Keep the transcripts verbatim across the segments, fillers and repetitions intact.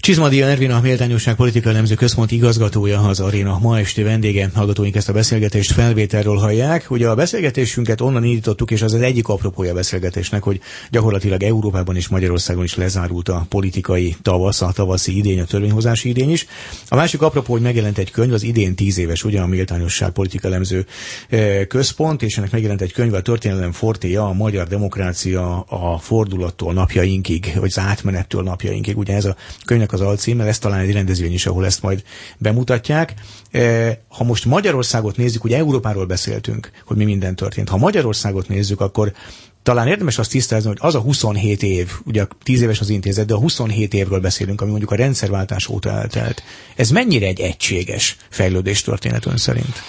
Csizmadia Ervin, a Méltányosság Politika Elemző Központ igazgatója, az Aréna ma esti vendége. Hallgatóink ezt a beszélgetést felvételről hallják. Ugye a beszélgetésünket onnan indítottuk, és az az egyik apropója a beszélgetésnek, hogy gyakorlatilag Európában és Magyarországon is lezárult a politikai tavasz, a tavaszi idény, a törvényhozási idény is. A másik apropó, hogy megjelent egy könyv, az idén tíz éves, ugye a Méltányosság Politika Elemző Központ, és ennek megjelent egy könyv, a Történelem fortéja, a magyar demokrácia a fordulattól napjainkig, vagy az átmenettől napjainkig. Ugye ez a könyvnek az alcímmel, ez talán egy rendezvény is, ahol ezt majd bemutatják. Ha most Magyarországot nézzük, ugye Európáról beszéltünk, hogy mi minden történt. Ha Magyarországot nézzük, akkor talán érdemes azt tisztázni, hogy az a huszonhét év, ugye tíz éves az intézet, de a huszonhét évről beszélünk, ami mondjuk a rendszerváltás óta eltelt. Ez mennyire egy egységes fejlődés történet ön szerint?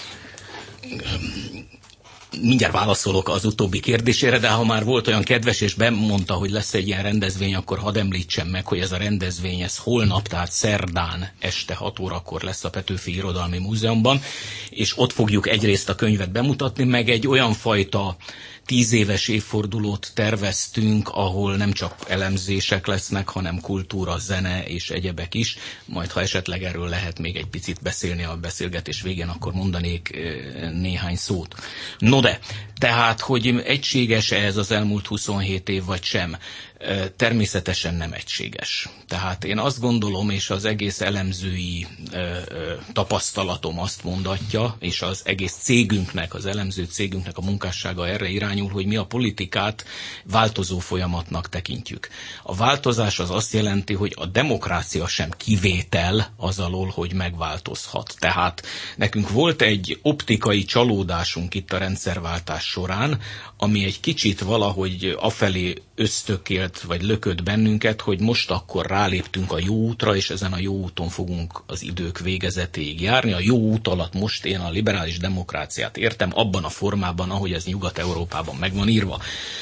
Mindjárt válaszolok az utóbbi kérdésére, de ha már volt olyan kedves, és bemondta, hogy lesz egy ilyen rendezvény, akkor hadd említsem meg, hogy ez a rendezvény, ez holnap, tehát szerdán este hat órakor lesz a Petőfi Irodalmi Múzeumban, és ott fogjuk egyrészt a könyvet bemutatni, meg egy olyan fajta tíz éves évfordulót terveztünk, ahol nem csak elemzések lesznek, hanem kultúra, zene és egyebek is. Majd, ha esetleg erről lehet még egy picit beszélni a beszélgetés végén, akkor mondanék néhány szót. No de, tehát, hogy egységes-e ez az elmúlt huszonhét év, vagy sem? Természetesen nem egységes. Tehát én azt gondolom, és az egész elemzői ö, ö, tapasztalatom azt mondatja, és az egész cégünknek, az elemző cégünknek a munkássága erre irányul, hogy mi a politikát változó folyamatnak tekintjük. A változás az azt jelenti, hogy a demokrácia sem kivétel az alól, hogy megváltozhat. Tehát nekünk volt egy optikai csalódásunk itt a rendszerváltás során, ami egy kicsit valahogy afelé ösztökélt, vagy lökött bennünket, hogy most akkor ráléptünk a jó útra, és ezen a jó úton fogunk az idők végezetéig járni. A jó út alatt most én a liberális demokráciát értem, abban a formában, ahogy ez Nyugat-Európában meg van írva.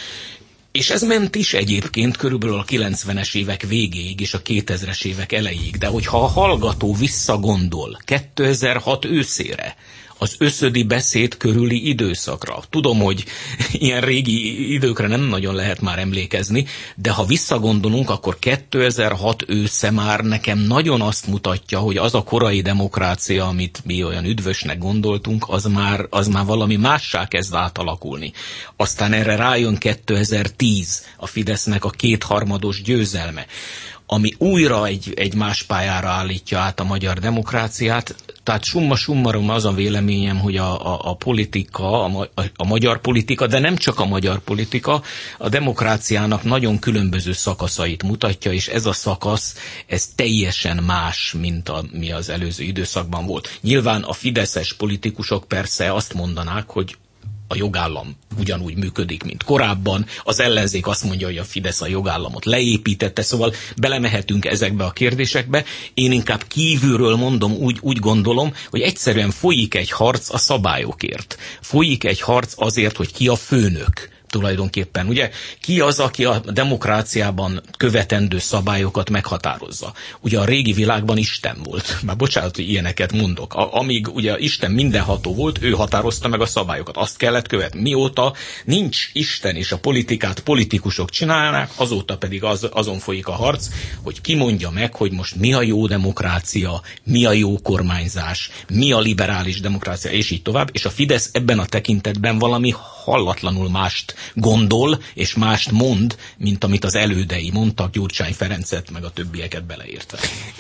És ez ment is egyébként körülbelül a kilencvenes évek végéig és a kétezres évek elejéig. De hogyha a hallgató visszagondol kétezer-hat őszére, az összödi beszéd körüli időszakra. Tudom, hogy ilyen régi időkre nem nagyon lehet már emlékezni, de ha visszagondolunk, akkor kétezer-hat ősze már nekem nagyon azt mutatja, hogy az a korai demokrácia, amit mi olyan üdvösnek gondoltunk, az már, az már valami mássá kezd átalakulni. Aztán erre rájön kétezer-tíz, a Fidesznek a kétharmados győzelme, ami újra egy, egy más pályára állítja át a magyar demokráciát. Tehát summa summarum az a véleményem, hogy a, a, a politika, a, a, a magyar politika, de nem csak a magyar politika, a demokráciának nagyon különböző szakaszait mutatja, és ez a szakasz, ez teljesen más, mint ami az előző időszakban volt. Nyilván a fideszes politikusok persze azt mondanák, hogy a jogállam ugyanúgy működik, mint korábban. Az ellenzék azt mondja, hogy a Fidesz a jogállamot leépítette, szóval belemehetünk ezekbe a kérdésekbe. Én inkább kívülről mondom, úgy, úgy gondolom, hogy egyszerűen folyik egy harc a szabályokért. Folyik egy harc azért, hogy ki a főnök. Tulajdonképpen, ugye, ki az, aki a demokráciában követendő szabályokat meghatározza? Ugye a régi világban Isten volt. Már bocsánat, hogy ilyeneket mondok. A, amíg ugye Isten mindenható volt, ő határozta meg a szabályokat. Azt kellett követni. Mióta nincs Isten és a politikát politikusok csinálnak, azóta pedig az, azon folyik a harc, hogy ki mondja meg, hogy most mi a jó demokrácia, mi a jó kormányzás, mi a liberális demokrácia, és így tovább. És a Fidesz ebben a tekintetben valami hallatlanul mást gondol, és mást mond, mint amit az elődei mondtak, Gyurcsány Ferencet, meg a többieket beleértve.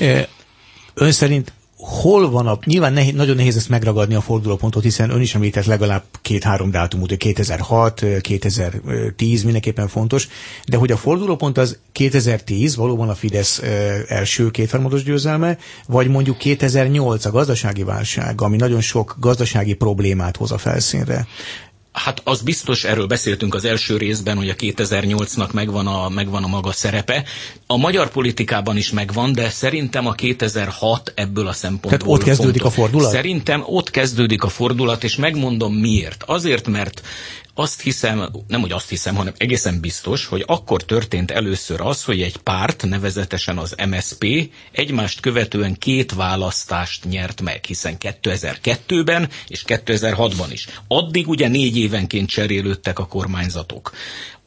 Ön szerint hol van a... Nyilván nehéz, nagyon nehéz ezt megragadni a fordulópontot, hiszen ön is említett legalább két-három dátumot, hogy kétezer-hat, kétezer-tíz mindenképpen fontos, de hogy a fordulópont az kétezer-tíz, valóban a Fidesz első kétharmados győzelme, vagy mondjuk kétezer-nyolc a gazdasági válság, ami nagyon sok gazdasági problémát hoz a felszínre. Hát az biztos, erről beszéltünk az első részben, hogy a kétezer-nyolcnak megvan a, megvan a maga szerepe. A magyar politikában is megvan, de szerintem a kétezer-hat ebből a szempontból Tehát ott kezdődik fontos. a fordulat? Szerintem ott kezdődik a fordulat, és megmondom miért. Azért, mert azt hiszem, nem hogy azt hiszem, hanem egészen biztos, hogy akkor történt először az, hogy egy párt, nevezetesen az em es zé pé egymást követően két választást nyert meg, hiszen kétezer-kettőben és kétezer-hatban is. Addig ugye négy évenként cserélődtek a kormányzatok.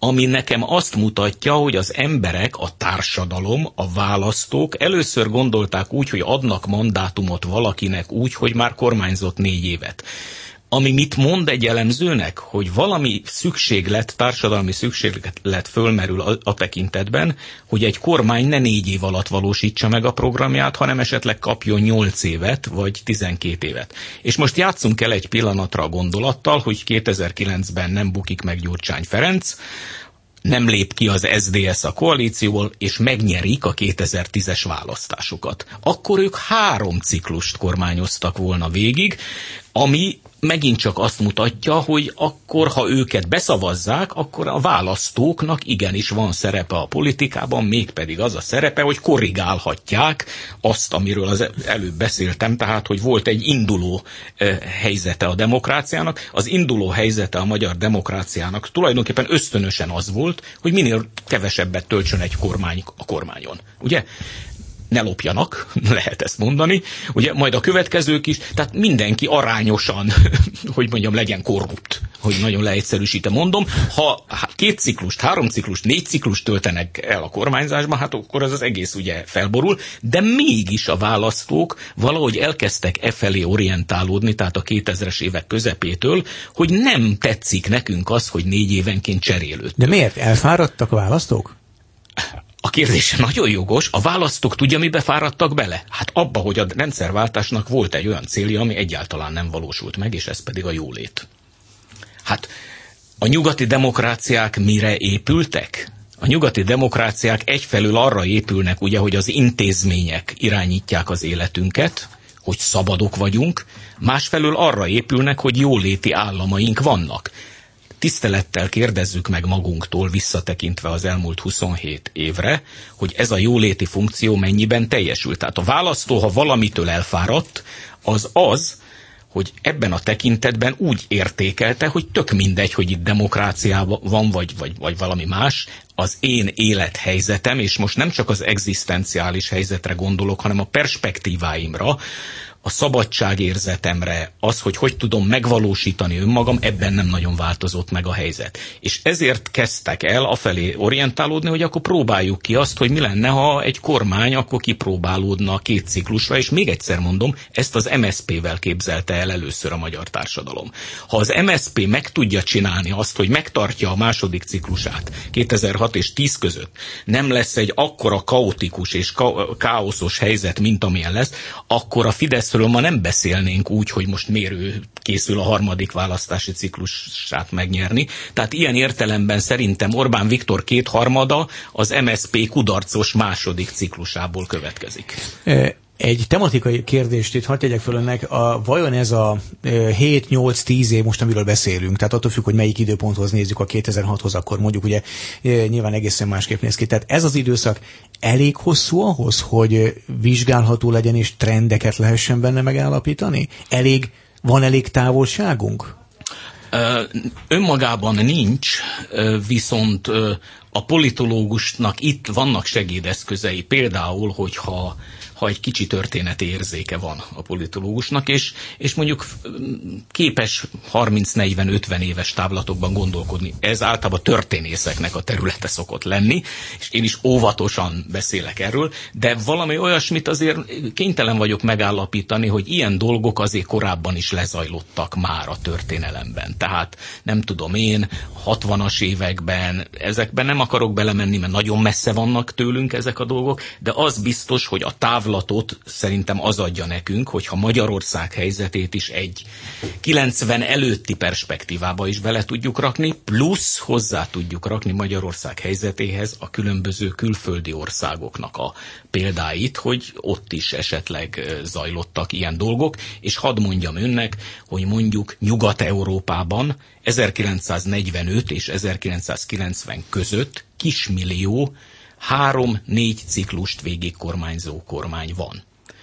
ami nekem azt mutatja, hogy az emberek, a társadalom, a választók először gondolták úgy, hogy adnak mandátumot valakinek úgy, hogy már kormányzott négy évet. Ami mit mond egy elemzőnek, hogy valami szükséglet, társadalmi szükséglet fölmerül a, a tekintetben, hogy egy kormány ne négy év alatt valósítsa meg a programját, hanem esetleg kapjon nyolc évet, vagy tizenkét évet. És most játsszunk el egy pillanatra a gondolattal, hogy kétezer-kilencben nem bukik meg Gyurcsány Ferenc, nem lép ki az es zé dé es a koalícióból, és megnyerik a kétezer-tízes választásokat. Akkor ők három ciklust kormányoztak volna végig, ami megint csak azt mutatja, hogy akkor, ha őket beszavazzák, akkor a választóknak igenis van szerepe a politikában, mégpedig az a szerepe, hogy korrigálhatják azt, amiről az előbb beszéltem, tehát, hogy volt egy induló eh, helyzete a demokráciának. Az induló helyzete a magyar demokráciának tulajdonképpen ösztönösen az volt, hogy minél kevesebbet töltsön egy kormány a kormányon. Ugye? Ne lopjanak, lehet ezt mondani, ugye, majd a következők is, tehát mindenki arányosan, hogy mondjam, legyen korrupt, hogy nagyon leegyszerűsítem mondom. Ha két ciklust, három ciklust, négy ciklust töltenek el a kormányzásban, hát akkor az az egész ugye felborul, de mégis a választók valahogy elkezdtek e felé orientálódni, tehát a kétezres évek közepétől, hogy nem tetszik nekünk az, hogy négy évenként cserélődtünk. De miért? Elfáradtak a választók? A kérdése nagyon jogos, a választók tudja, mibe fáradtak bele? Hát abba, hogy a rendszerváltásnak volt egy olyan célja, ami egyáltalán nem valósult meg, és ez pedig a jólét. Hát a nyugati demokráciák mire épültek? A nyugati demokráciák egyfelől arra épülnek, ugye, hogy az intézmények irányítják az életünket, hogy szabadok vagyunk, másfelől arra épülnek, hogy jóléti államaink vannak. Tisztelettel kérdezzük meg magunktól, visszatekintve az elmúlt huszonhét évre, hogy ez a jóléti funkció mennyiben teljesült. Tehát a választó, ha valamitől elfáradt, az az, hogy ebben a tekintetben úgy értékelte, hogy tök mindegy, hogy itt demokrácia van, vagy, vagy, vagy valami más, az én élethelyzetem, és most nem csak az egzisztenciális helyzetre gondolok, hanem a perspektíváimra, a szabadságérzetemre, az, hogy hogy tudom megvalósítani önmagam, ebben nem nagyon változott meg a helyzet. És ezért kezdtek el afelé orientálódni, hogy akkor próbáljuk ki azt, hogy mi lenne, ha egy kormány akkor kipróbálódna két ciklusra, és még egyszer mondom, ezt az em es zé pé-vel képzelte el először a magyar társadalom. Ha az em es zé pé meg tudja csinálni azt, hogy megtartja a második ciklusát kétezer-hat és tíz között, nem lesz egy akkora kaotikus és ka- káoszos helyzet, mint amilyen lesz, akkor a Fidesz ma nem beszélnénk úgy, hogy most mérő készül a harmadik választási ciklusát megnyerni. Tehát ilyen értelemben szerintem Orbán Viktor kétharmada az em es zé pé kudarcos második ciklusából következik. Egy tematikai kérdést itt hadd tegyek föl önnek, a, vajon ez a hét nyolc tíz év most, amiről beszélünk, tehát attól függ, hogy melyik időponthoz nézzük, a kétezer-hathoz, akkor mondjuk ugye nyilván egészen másképp néz ki. Tehát ez az időszak elég hosszú ahhoz, hogy vizsgálható legyen és trendeket lehessen benne megállapítani? Elég, van elég távolságunk? Önmagában nincs, viszont a politológusnak itt vannak segédeszközei, például, hogyha ha egy kicsi történeti érzéke van a politológusnak, és, és mondjuk képes harminc negyven ötven éves távlatokban gondolkodni. Ez általában történészeknek a területe szokott lenni, és én is óvatosan beszélek erről, de valami olyasmit azért kénytelen vagyok megállapítani, hogy ilyen dolgok azért korábban is lezajlottak már a történelemben. Tehát nem tudom én, hatvanas években, ezekben nem akarok belemenni, mert nagyon messze vannak tőlünk ezek a dolgok, de az biztos, hogy a távlatot szerintem az adja nekünk, hogyha Magyarország helyzetét is egy kilencven előtti perspektívába is bele tudjuk rakni, plusz hozzá tudjuk rakni Magyarország helyzetéhez a különböző külföldi országoknak a példáit, hogy ott is esetleg zajlottak ilyen dolgok, és hadd mondjam önnek, hogy mondjuk Nyugat-Európában ezerkilencszáznegyvenöt és ezerkilencszázkilencven között kismillió három-négy ciklust végig kormányzó kormány van.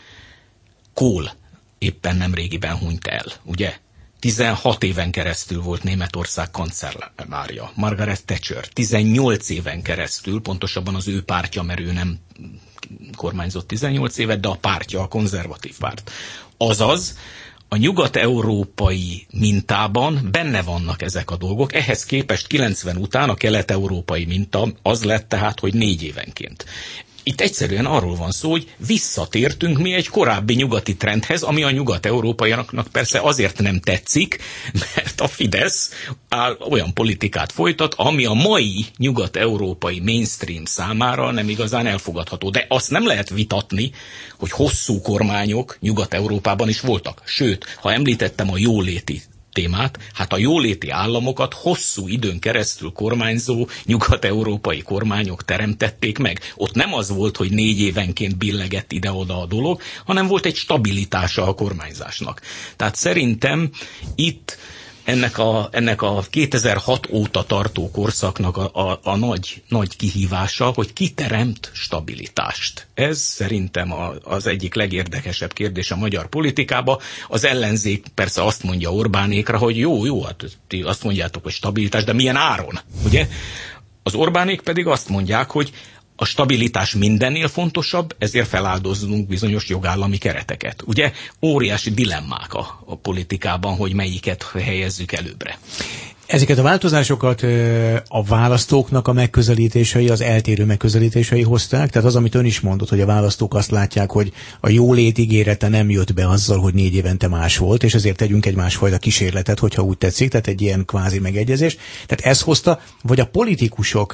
Kohl éppen nemrégiben hunyt el, ugye? tizenhat éven keresztül volt Németország kancellárja. Margaret Thatcher tizennyolc éven keresztül, pontosabban az ő pártja, mert ő nem kormányzott tizennyolc évet, de a pártja, a konzervatív párt. Azaz, a nyugat-európai mintában benne vannak ezek a dolgok, ehhez képest kilencven után a kelet-európai minta az lett tehát, hogy négy évenként. Itt egyszerűen arról van szó, hogy visszatértünk mi egy korábbi nyugati trendhez, ami a nyugat-európaiaknak persze azért nem tetszik, mert a Fidesz áll, olyan politikát folytat, ami a mai nyugat-európai mainstream számára nem igazán elfogadható. De azt nem lehet vitatni, hogy hosszú kormányok Nyugat-Európában is voltak. Sőt, ha említettem a jóléti témát, hát a jóléti államokat hosszú időn keresztül kormányzó nyugat-európai kormányok teremtették meg. Ott nem az volt, hogy négy évenként billegett ide-oda a dolog, hanem volt egy stabilitása a kormányzásnak. Tehát szerintem itt ennek a, ennek a kétezer-hat óta tartó korszaknak a, a, a nagy, nagy kihívása, hogy ki teremt stabilitást. Ez szerintem a, az egyik legérdekesebb kérdés a magyar politikában. Az ellenzék persze azt mondja Orbánékra, hogy jó, jó, hát ti azt mondjátok, hogy stabilitás, de milyen áron, ugye? Az Orbánék pedig azt mondják, hogy a stabilitás mindennél fontosabb, ezért feláldozzunk bizonyos jogállami kereteket. Ugye óriási dilemmák a, a politikában, hogy melyiket helyezzük előbbre. Ezeket a változásokat a választóknak a megközelítései, az eltérő megközelítései hozták? Tehát az, amit ön is mondott, hogy a választók azt látják, hogy a jólét ígérete nem jött be azzal, hogy négy évente más volt, és ezért tegyünk egy másfajta kísérletet, hogyha úgy tetszik, tehát egy ilyen kvázi megegyezés. Tehát ez hozta, vagy a politikusok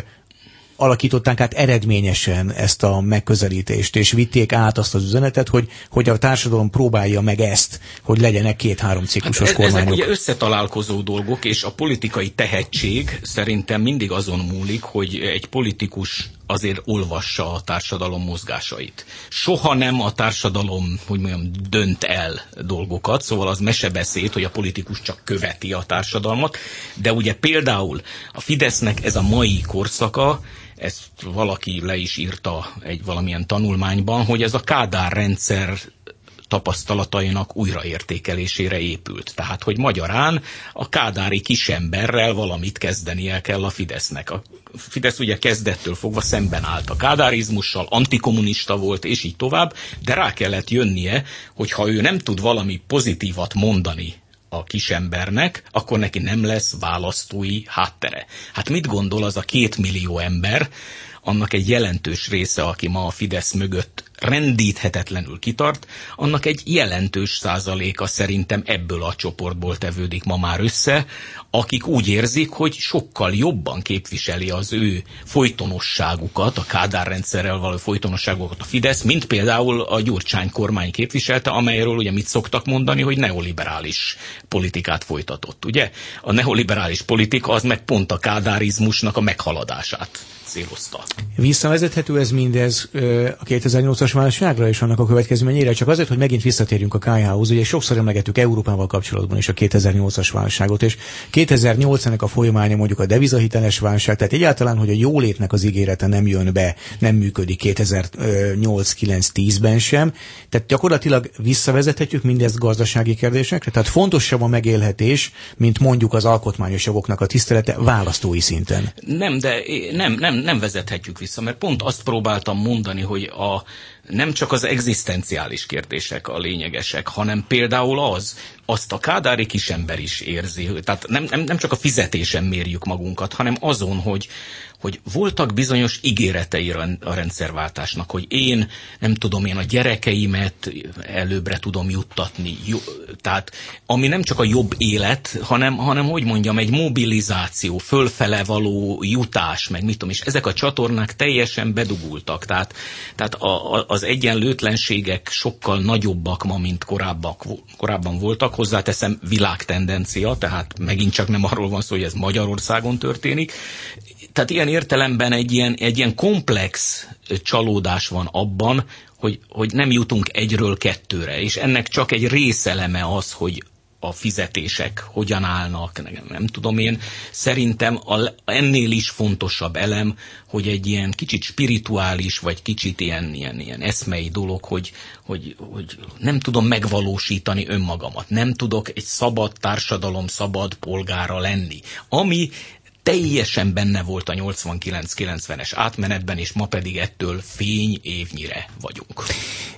alakították át eredményesen ezt a megközelítést, és vitték át azt az üzenetet, hogy, hogy a társadalom próbálja meg ezt, hogy legyenek két-három ciklusos hát ez, kormányok. Ezek ugye összetalálkozó dolgok, és a politikai tehetség szerintem mindig azon múlik, hogy egy politikus azért olvassa a társadalom mozgásait. Soha nem a társadalom, hogy mondjam, dönt el dolgokat, szóval az mesebeszéd, hogy a politikus csak követi a társadalmat, de ugye például a Fidesznek ez a mai korszaka, ezt valaki le is írta egy valamilyen tanulmányban, hogy ez a Kádár rendszer tapasztalatainak újraértékelésére épült. Tehát, hogy magyarán a kádári kisemberrel valamit kezdenie kell a Fidesznek. A Fidesz ugye kezdettől fogva szemben állt a kádárizmussal, antikommunista volt, és így tovább, de rá kellett jönnie, hogy ha ő nem tud valami pozitívat mondani a kisembernek, akkor neki nem lesz választói háttere. Hát mit gondol az a két millió ember, annak egy jelentős része, aki ma a Fidesz mögött rendíthetetlenül kitart, annak egy jelentős százaléka szerintem ebből a csoportból tevődik ma már össze, akik úgy érzik, hogy sokkal jobban képviseli az ő folytonosságukat, a Kádár rendszerrel való folytonosságukat a Fidesz, mint például a Gyurcsány kormány képviselte, amelyről ugye mit szoktak mondani, hogy neoliberális politikát folytatott. Ugye? A neoliberális politika az meg pont a kádárizmusnak a meghaladását célozta. Visszavezethető ez mindez a kétezer-nyolcas válságra és annak a következményére, csak azért, hogy megint visszatérjünk a ká há hoz, ugye sokszor emlegettük Európával kapcsolatban is a kétezer-nyolcas válságot, és kétezer-nyolcnak a folyamánya mondjuk a devizahiteles válság, tehát egyáltalán, hogy a jólétnek az ígérete nem jön be, nem működik kétezer-nyolc-kilenc-tízben sem, tehát gyakorlatilag visszavezethetjük mindezt gazdasági kérdésekre, tehát fontosabb a megélhetés, mint mondjuk az alkotmányos jogoknak a tisztelete választói szinten. Nem, de nem, nem Nem vezethetjük vissza, mert pont azt próbáltam mondani, hogy a, nem csak az egzisztenciális kérdések a lényegesek, hanem például az, azt a kádári kisember is érzi. Tehát nem, nem, nem csak a fizetésen mérjük magunkat, hanem azon, hogy, hogy voltak bizonyos ígéretei a rendszerváltásnak, hogy én, nem tudom én, a gyerekeimet előbbre tudom juttatni. Jó, tehát ami nem csak a jobb élet, hanem, hanem hogy mondjam, egy mobilizáció, fölfele való jutás, meg mit tudom, és ezek a csatornák teljesen bedugultak. Tehát, tehát a, a, az egyenlőtlenségek sokkal nagyobbak ma, mint korábbak, korábban voltak. Hozzáteszem, világtendencia, tehát megint csak nem arról van szó, hogy ez Magyarországon történik. Tehát ilyen értelemben egy ilyen, egy ilyen komplex csalódás van abban, hogy, hogy nem jutunk egyről kettőre, és ennek csak egy részeleme az, hogy a fizetések hogyan állnak, nem, nem tudom én. Szerintem a, ennél is fontosabb elem, hogy egy ilyen kicsit spirituális, vagy kicsit ilyen, ilyen, ilyen eszmei dolog, hogy, hogy, hogy nem tudom megvalósítani önmagamat. Nem tudok egy szabad társadalom, szabad polgára lenni. Ami teljesen benne volt a nyolcvankilenc kilencvenes átmenetben, és ma pedig ettől fény évnyire vagyunk.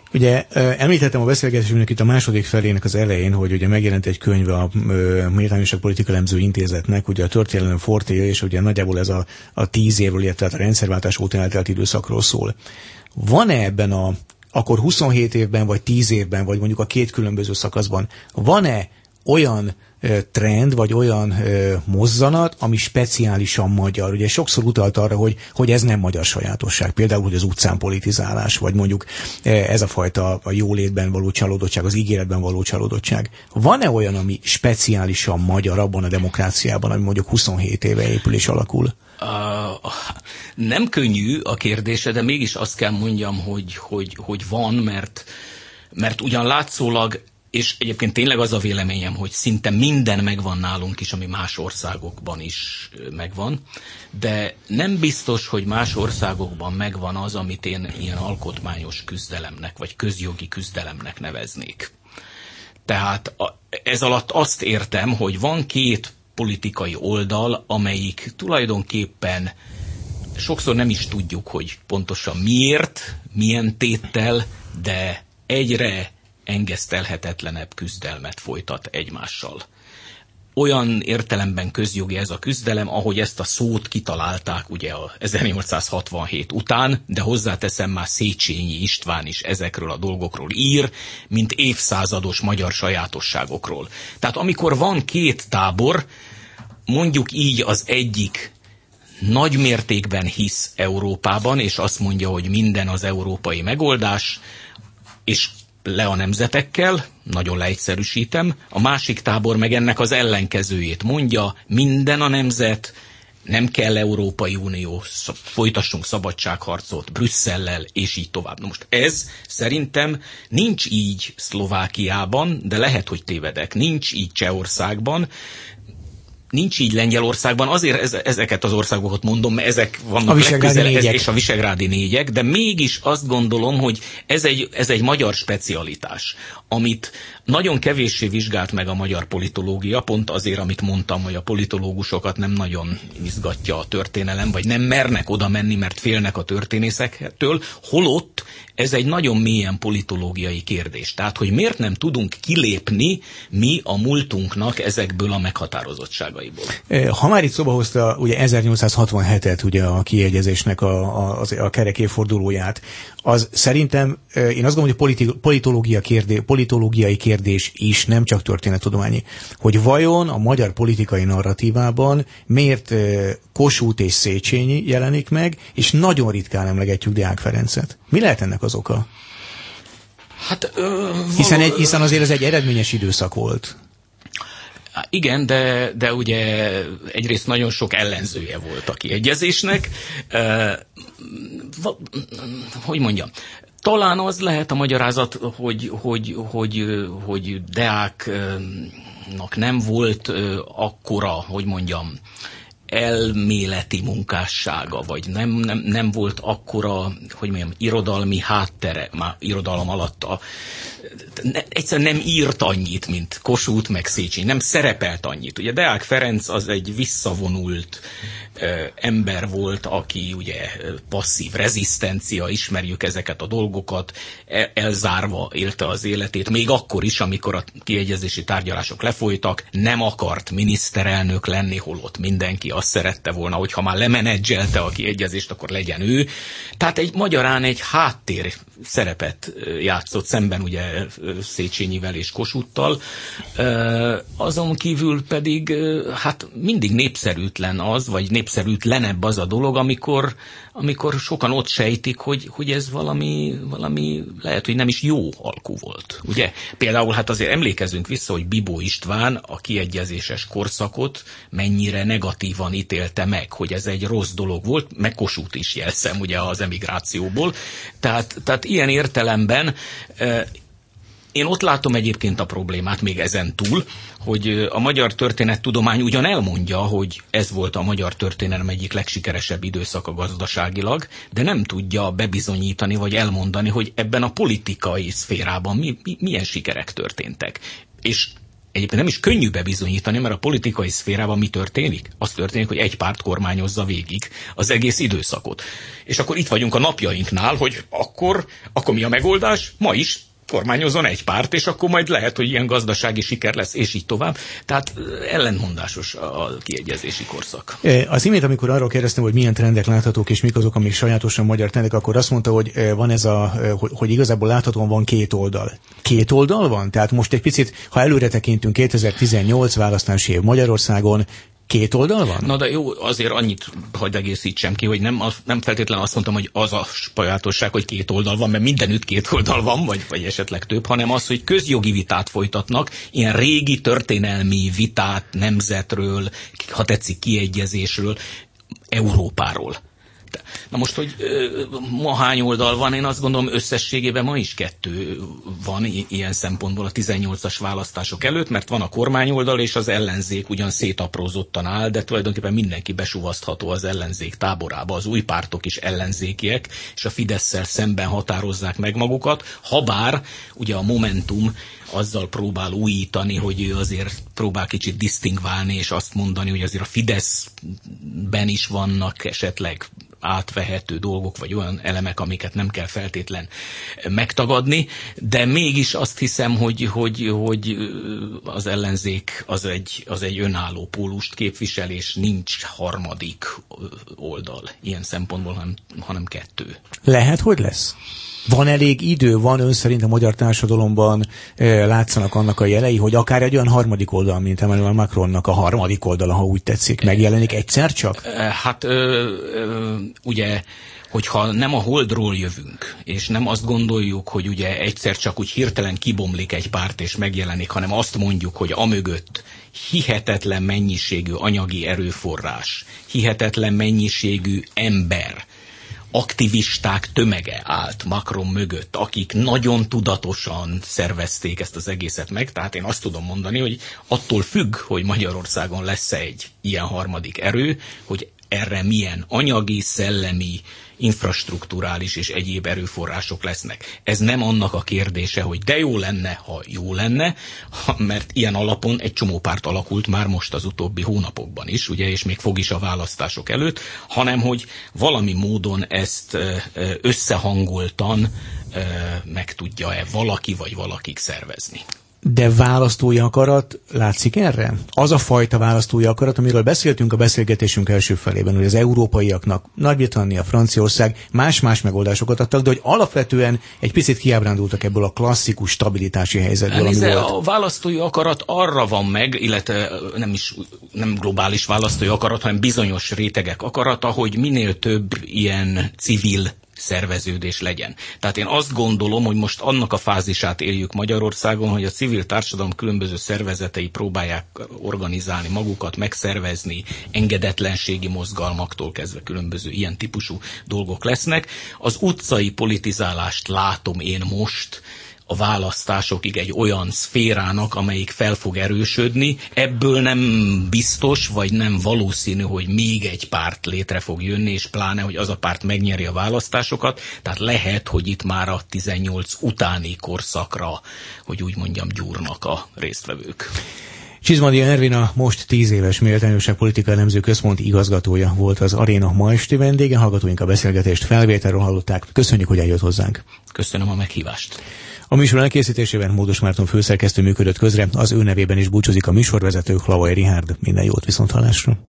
Ugye említettem a beszélgetésünknek itt a második felének az elején, hogy ugye megjelent egy könyv a Méltányosság Politika Elemző Intézetnek, ugye a történelem fortéja, és ugye nagyjából ez a, a tíz évről, illetve a rendszerváltás óta eltelt időszakról szól. Van-e ebben a akkor huszonhét évben, vagy tíz évben, vagy mondjuk a két különböző szakaszban, van-e olyan trend, vagy olyan ö, mozzanat, ami speciálisan magyar? Ugye sokszor utalt arra, hogy, hogy ez nem magyar sajátosság. Például, hogy az utcán politizálás, vagy mondjuk ez a fajta a jólétben való csalódottság, az ígéretben való csalódottság. Van-e olyan, ami speciálisan magyar abban a demokráciában, ami mondjuk huszonhét éve épül és alakul? Uh, nem könnyű a kérdése, de mégis azt kell mondjam, hogy, hogy, hogy van, mert, mert ugyan látszólag, és egyébként tényleg az a véleményem, hogy szinte minden megvan nálunk is, ami más országokban is megvan, de nem biztos, hogy más országokban megvan az, amit én ilyen alkotmányos küzdelemnek, vagy közjogi küzdelemnek neveznék. Tehát ez alatt azt értem, hogy van két politikai oldal, amelyik tulajdonképpen sokszor nem is tudjuk, hogy pontosan miért, milyen téttel, de egyre engesztelhetetlenebb küzdelmet folytat egymással. Olyan értelemben közjogi ez a küzdelem, ahogy ezt a szót kitalálták ugye a ezernyolcszázhatvanhét után, de hozzáteszem, már Széchenyi István is ezekről a dolgokról ír, mint évszázados magyar sajátosságokról. Tehát amikor van két tábor, mondjuk így az egyik nagy mértékben hisz Európában, és azt mondja, hogy minden az európai megoldás, és le a nemzetekkel, nagyon leegyszerűsítem, a másik tábor meg ennek az ellenkezőjét mondja, minden a nemzet, nem kell Európai Unió, folytassunk szabadságharcot Brüsszellel, és így tovább. Na most ez szerintem nincs így Szlovákiában, de lehet, hogy tévedek, nincs így Csehországban, nincs így Lengyelországban, azért ezeket az országokat mondom, mert ezek vannak legközelebb, és a visegrádi négyek, de mégis azt gondolom, hogy ez egy, ez egy magyar specialitás, amit nagyon kevéssé vizsgált meg a magyar politológia, pont azért, amit mondtam, hogy a politológusokat nem nagyon izgatja a történelem, vagy nem mernek oda menni, mert félnek a történészektől, holott ez egy nagyon mélyen politológiai kérdés. Tehát, hogy miért nem tudunk kilépni mi a múltunknak ezekből a meghatározottságaiból. Ha már itt szóba hozta ugye ezernyolcszázhatvanhetet, ugye a kiegyezésnek a, a, a kerek évfordulóját, az szerintem, én azt gondolom, hogy politológia kérdé, politológiai kérdés is, nem csak történettudományi, hogy vajon a magyar politikai narratívában miért Kossuth és Széchenyi jelenik meg, és nagyon ritkán emlegetjük Deák Ferencet. Mi lehet ennek az oka? Hát, ö, hiszen, egy, hiszen azért ez egy eredményes időszak volt. Igen, de, de ugye egyrészt nagyon sok ellenzője volt a kiegyezésnek. Hogy mondjam? Talán az lehet a magyarázat, hogy, hogy, hogy, hogy Deáknak nem volt akkora, hogy mondjam, elméleti munkássága, vagy nem, nem, nem volt akkora, hogy mondjam, irodalmi háttere, már irodalom alatt a, ne, egyszerűen nem írt annyit, mint Kossuth meg Széchenyi, nem szerepelt annyit. Ugye Deák Ferenc az egy visszavonult ö, ember volt, aki ugye passzív rezisztencia, ismerjük ezeket a dolgokat, el, elzárva élte az életét, még akkor is, amikor a kiegyezési tárgyalások lefolytak, nem akart miniszterelnök lenni, holott mindenki azt szerette volna, hogy ha már lemenedzselte a kiegyezést, akkor legyen ő. Tehát egy magyarán egy háttér szerepet játszott szemben ugye Széchenyivel és Kossuthtal. Azon kívül pedig hát mindig népszerűtlen az, vagy népszerűtlenebb az a dolog, amikor, amikor sokan ott sejtik, hogy, hogy ez valami, valami lehet, hogy nem is jó alkú volt. Ugye? Például hát azért emlékezünk vissza, hogy Bibó István a kiegyezéses korszakot mennyire negatívan ítélte meg, hogy ez egy rossz dolog volt, meg Kossuth is jelszem ugye az emigrációból. Tehát, tehát ilyen értelemben én ott látom egyébként a problémát még ezen túl, hogy a magyar történettudomány ugyan elmondja, hogy ez volt a magyar történelem egyik legsikeresebb időszaka gazdaságilag, de nem tudja bebizonyítani vagy elmondani, hogy ebben a politikai szférában mi, mi, milyen sikerek történtek. És egyébként nem is könnyű bebizonyítani, mert a politikai szférában mi történik? Az történik, hogy egy párt kormányozza végig az egész időszakot. És akkor itt vagyunk a napjainknál, hogy akkor, akkor mi a megoldás? Ma is kormányozzon egy párt, és akkor majd lehet, hogy ilyen gazdasági siker lesz, és így tovább. Tehát ellentmondásos a kiegyezési korszak. Az imént, amikor arról kérdeztem, hogy milyen trendek láthatók, és mik azok, amik sajátosan magyar trendek, akkor azt mondta, hogy van ez a, hogy igazából láthatóan van két oldal. Két oldal van? Tehát most egy picit, ha előre tekintünk, kétezer-tizennyolc választási év Magyarországon, két oldal van? Na de jó, azért annyit hadd egészítsem ki, hogy nem, nem feltétlenül azt mondtam, hogy az a sajátosság, hogy két oldal van, mert mindenütt két oldal van, vagy, vagy esetleg több, hanem az, hogy közjogi vitát folytatnak, ilyen régi történelmi vitát nemzetről, ha tetszik kiegyezésről, Európáról. Na most, hogy ö, ma hány oldal van, én azt gondolom összességében ma is kettő van i- ilyen szempontból a tizennyolcas választások előtt, mert van a kormányoldal és az ellenzék ugyan szétaprózottan áll, de tulajdonképpen mindenki besuvasztható az ellenzék táborába. Az új pártok is ellenzékiek, és a Fidesszel szemben határozzák meg magukat, habár ugye a Momentum azzal próbál újítani, hogy ő azért próbál kicsit disztingválni, és azt mondani, hogy azért a Fideszben is vannak esetleg átvehető dolgok, vagy olyan elemek, amiket nem kell feltétlen megtagadni, de mégis azt hiszem, hogy, hogy, hogy az ellenzék az egy, az egy önálló pólust képvisel, és nincs harmadik oldal ilyen szempontból, hanem, hanem kettő. Lehet, hogy lesz? Van elég idő, van ön szerint a magyar társadalomban e, látszanak annak a jelei, hogy akár egy olyan harmadik oldal, mint Emmanuel Macronnak a harmadik oldala, ha úgy tetszik, megjelenik egyszer csak? Hát ö, ö, ugye, hogyha nem a holdról jövünk, és nem azt gondoljuk, hogy ugye egyszer csak úgy hirtelen kibomlik egy párt és megjelenik, hanem azt mondjuk, hogy amögött hihetetlen mennyiségű anyagi erőforrás, hihetetlen mennyiségű ember, aktivisták tömege állt Macron mögött, akik nagyon tudatosan szervezték ezt az egészet meg, tehát én azt tudom mondani, hogy attól függ, hogy Magyarországon lesz egy ilyen harmadik erő, hogy erre milyen anyagi, szellemi, infrastrukturális és egyéb erőforrások lesznek. Ez nem annak a kérdése, hogy de jó lenne, ha jó lenne, mert ilyen alapon egy csomó párt alakult már most az utóbbi hónapokban is, ugye, és még fog is a választások előtt, hanem hogy valami módon ezt összehangoltan meg tudja-e valaki vagy valakik szervezni. De választói akarat látszik erre? Az a fajta választói akarat, amiről beszéltünk a beszélgetésünk első felében, hogy az európaiaknak Nagy-Britannia, Franciaország más-más megoldásokat adtak, de hogy alapvetően egy picit kiábrándultak ebből a klasszikus stabilitási helyzetből, ami volt. A választói akarat arra van meg, illetve nem is nem globális választói akarat, hanem bizonyos rétegek akarata, hogy minél több ilyen civil szerveződés legyen. Tehát én azt gondolom, hogy most annak a fázisát éljük Magyarországon, hogy a civil társadalom különböző szervezetei próbálják organizálni magukat, megszervezni, engedetlenségi mozgalmaktól kezdve különböző ilyen típusú dolgok lesznek. Az utcai politizálást látom én most a választásokig egy olyan szférának, amelyik fel fog erősödni. Ebből nem biztos, vagy nem valószínű, hogy még egy párt létre fog jönni, és pláne, hogy az a párt megnyeri a választásokat. Tehát lehet, hogy itt már a tizennyolc utáni korszakra, hogy úgy mondjam, gyúrnak a résztvevők. Csizmadia Ervin, a most tíz éves Méltányosság Politika Elemző Központ igazgatója volt az Aréna ma esti vendége. Hallgatóink a beszélgetést felvételről hallották. Köszönjük, hogy eljött hozzánk. Köszönöm a meghívást. A műsor elkészítésében Módos Márton főszerkesztő működött közre, az ő nevében is búcsúzik a műsorvezető, Hlavai Richárd. Minden jót, viszonthallásra.